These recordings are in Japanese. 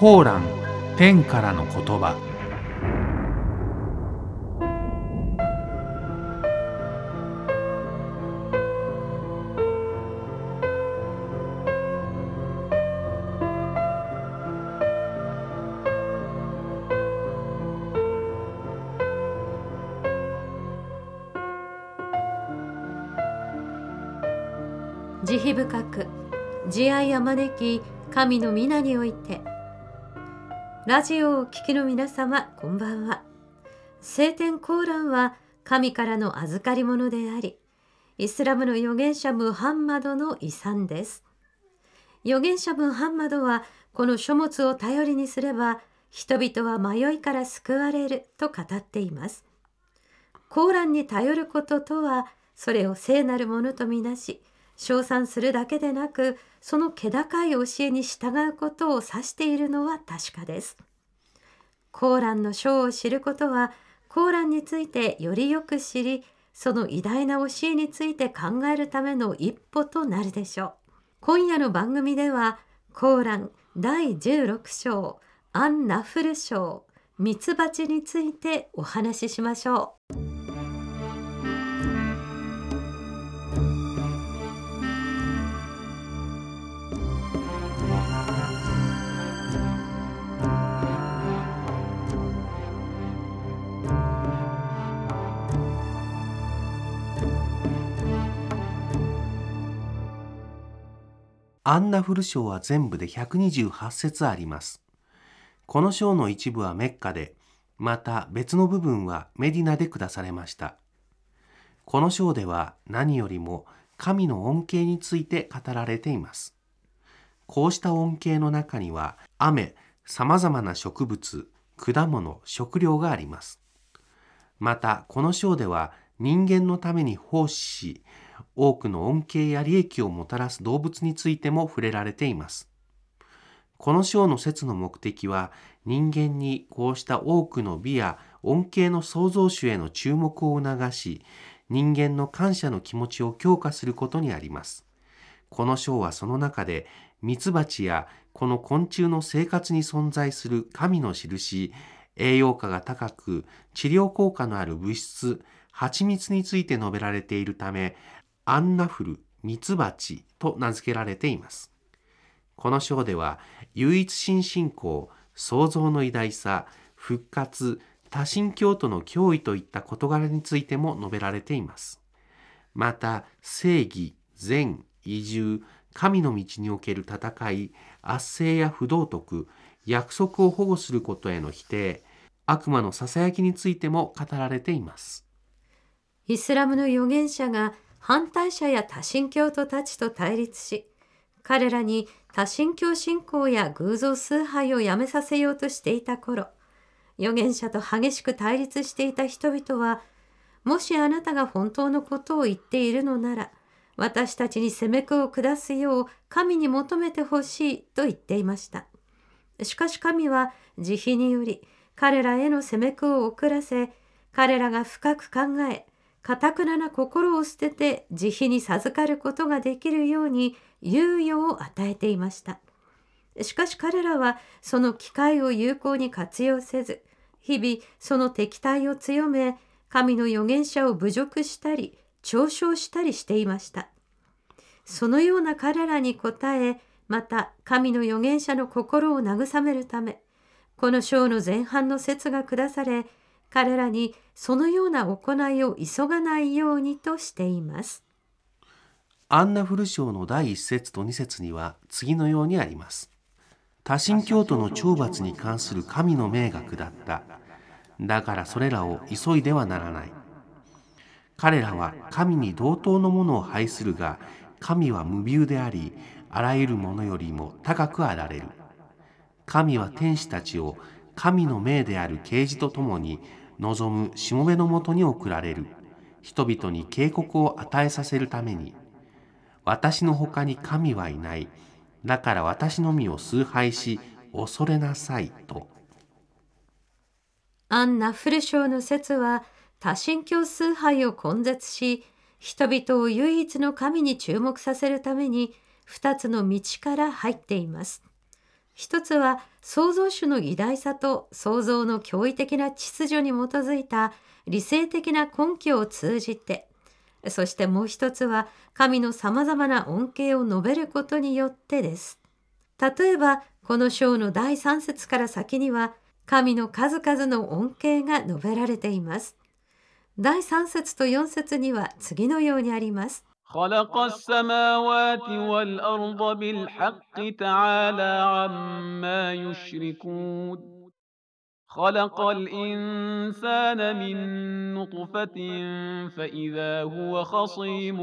コーラン、天からの言葉。 慈悲深く慈愛あまねき神の皆において。ラジオをお聞きの皆様、こんばんは。聖典コーランは神からの預かり物であり、イスラムの預言者ムハンマドの遺産です。預言者ムハンマドはこの書物を頼りにすれば人々は迷いから救われると語っています。コーランに頼ることとは、それを聖なるものとみなし称賛するだけでなく、その気高い教えに従うことを指しているのは確かです。コーランの書を知ることは、コーランについてよりよく知り、その偉大な教えについて考えるための一歩となるでしょう。今夜の番組では、コーラン第16章アン・ナフル章、ミツバチについてお話ししましょう。 アンナフル章は全部で128節あります。この章の一部はメッカで、また別の部分はメディナで下されました。この章では何よりも神の恩恵について語られています。こうした恩恵の中には雨、さまざまな植物、果物、食料があります。またこの章では人間のために奉仕し、多くの恩恵や利益をもたらす動物についても触れられています。この章の説の目的は、人間にこうした多くの美や恩恵の創造主への注目を促し、人間の感謝の気持ちを強化することにあります。この章はその中で、ミツバチやこの昆虫の生活に存在する神の印、栄養価が高く治療効果のある物質、蜂蜜について述べられているため、アンナフル、ミツバチと名付けられています。この章では、唯一神信仰、創造の偉大さ、復活、多神教徒の脅威といった事柄についても述べられています。また、正義、善、移住、神の道における戦い、圧政や不道徳、約束を保護することへの否定、悪魔のささやきについても語られています。 イスラムの預言者が反対者や多神教徒たちと対立し、彼らに多神教信仰や偶像崇拝をやめさせようとしていた頃、預言者と激しく対立していた人々は、もしあなたが本当のことを言っているのなら、私たちに責め苦を下すよう神に求めてほしいと言っていました。しかし神は慈悲により彼らへの責め苦を遅らせ、彼らが深く考え、堅な心を捨てて慈悲に授かることができるように猶予を与えていました。しかし彼らはその機会を有効に活用せず、日々その敵対を強め、神の預言者を侮辱したり嘲笑したりしていました。そのような彼らに応え、また神の預言者の心を慰めるため、この章の前半の説が下され、彼らにそのような行いを急がないようにとしています。 アンナフル章の第1節と2節には次のようにあります。多神教徒の懲罰に関する神の命が下った。だからそれらを急いではならない。彼らは神に同等のものを拝するが、神は無ビューであり、あらゆるものよりも高くあられる。神は天使たちを神の命である啓示とともに望むしもべのもとに送られる。人々に警告を与えさせるために。私の他に神はいない。だから私のみを崇拝し、恐れなさいと。 アン・ナフル章の説は、多神教崇拝を根絶し、人々を唯一の神に注目させるために、2つの道から入っています。 一つは創造主の偉大さと創造の驚異的な秩序に基づいた理性的な根拠を通じて、そしてもう一つは神のさまざまな恩恵を述べることによってです。例えばこの章の第3節から先には神の数々の恩恵が述べられています。第3節と4節には次のようにあります。 خلق السماوات والأرض بالحق تعالى عما يشركون خلق الإنسان من نطفة فإذا هو خصيم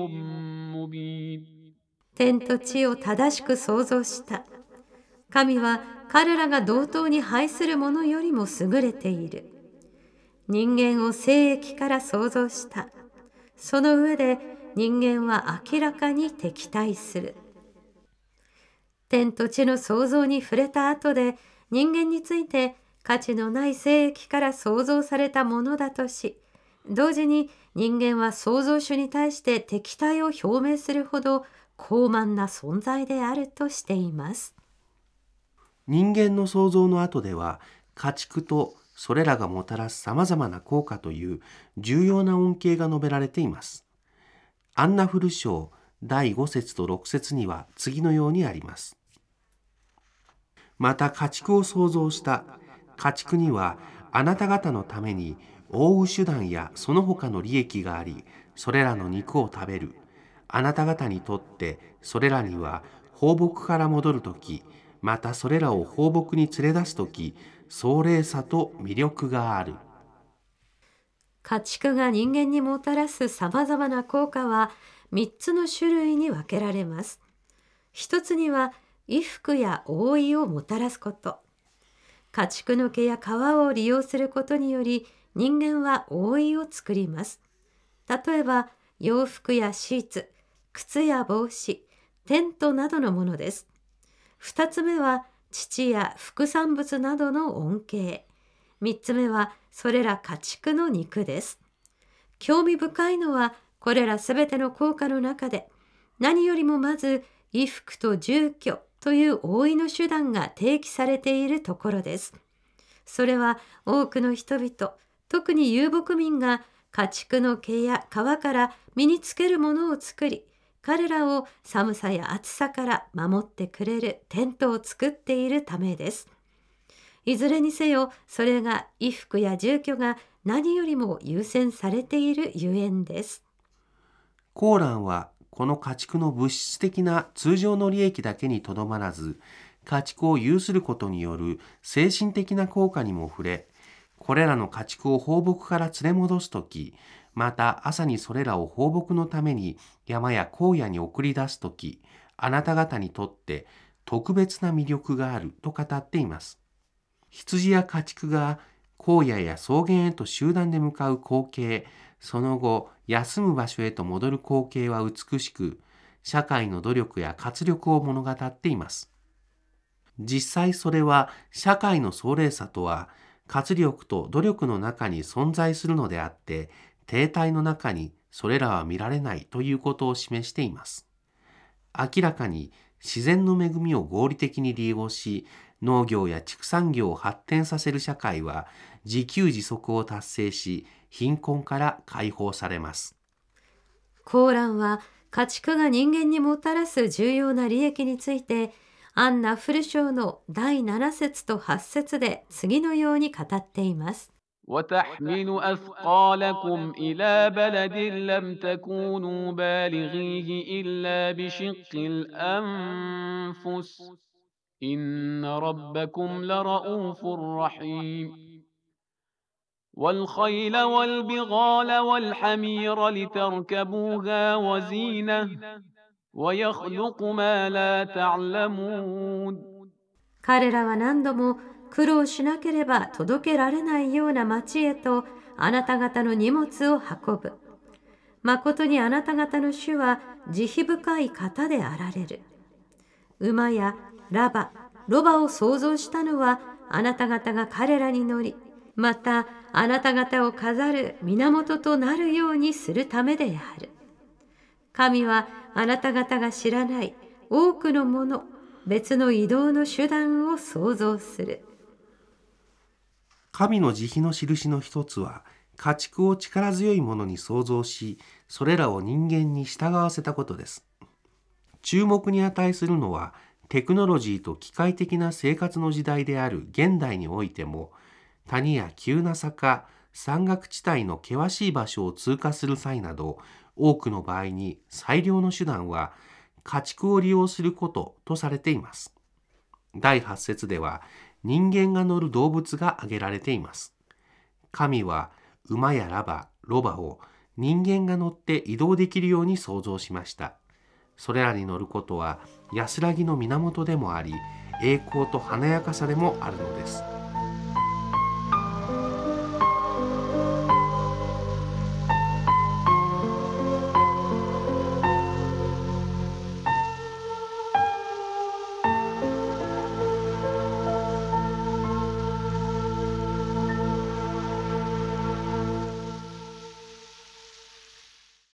مبين 天と地を正しく創造した。神は彼らが同等に配するものよりも優れている。人間を精液から創造した。その上で人間は明らかに敵対する。天と地の創造に触れた後で人間について価値のない精液から創造されたものだとし、同時に人間は創造主に対して敵対を表明するほど高慢な存在であるとしています。 人間の創造の後では、家畜とそれらがもたらすさまざまな効果という重要な恩恵が述べられています。アンナフル書第5節と6節には次のようにあります。また家畜を創造した。家畜にはあなた方のために覆う手段やその他の利益があり、それらの肉を食べる。あなた方にとってそれらには放牧から戻るとき、またそれらを放牧に連れ出すとき、壮麗さと魅力がある。 家畜が人間にもたらすさまざまな効果は3つの種類に分けられます。一つには衣服や覆いをもたらすこと。家畜の毛や皮を利用することにより人間は覆いを作ります。例えば洋服やシーツ、靴や帽子、テントなどのものです。2つ目は乳や副産物などの恩恵。3つ目はそれら家畜の肉です。興味深いのはこれらすべての効果の中で、何よりもまず衣服と住居という覆いの手段が提起されているところです。それは多くの人々、特に遊牧民が家畜の毛や皮から身につけるものを作り、彼らを寒さや暑さから守ってくれるテントを作っているためです。いずれにせよ、それが衣服や住居が何よりも優先されているゆえんです。 コーランはこの家畜の物質的な通常の利益だけにとどまらず、家畜を有することによる精神的な効果にも触れ、これらの家畜を放牧から連れ戻すとき、また朝にそれらを放牧のために山や荒野に送り出すとき、あなた方にとって特別な魅力があると語っています。羊や家畜が荒野や草原へと集団で向かう光景、その後休む場所へと戻る光景は美しく、社会の努力や活力を物語っています。実際それは社会の壮麗さとは活力と努力の中に存在するのであって、停滞の中にそれらは見られないということを示しています。明らかに自然の恵みを合理的に利用し、農業や畜産業を発展させる社会は自給自足を達成し、貧困から解放されます。 コーランは家畜が人間にもたらす重要な利益について、アンナフル章の第7節と8節で次のように語っています。 وتحمل أثقالكم إلى بلد لم تكونوا بالغيه إلا بشق الأنفس إن ربكم لرؤوف رحيم والخيل والبغال والحمير لتركبوها وزينة ويخلق ما لا تعلمون 彼らは何度も苦労しなければ届けられないような町へとあなた方の荷物を運ぶ。まことにあなた方の主は慈悲深い方であられる。馬やラバ、ロバを創造したのはあなた方が彼らに乗り、またあなた方を飾る源となるようにするためである。神はあなた方が知らない多くのもの、 別の移動の手段を創造する。 神の慈悲の印の一つは、家畜を力強いものに創造し、それらを人間に従わせたことです。注目に値するのは、テクノロジーと機械的な生活の時代である現代においても、谷や急な坂、山岳地帯の険しい場所を通過する際など、多くの場合に最良の手段は家畜を利用することとされています。第8節では人間が乗る動物が挙げられています。神は馬やロバを人間が乗って移動できるように創造しました。それらに乗ることは安らぎの源でもあり、栄光と華やかさでもあるのです。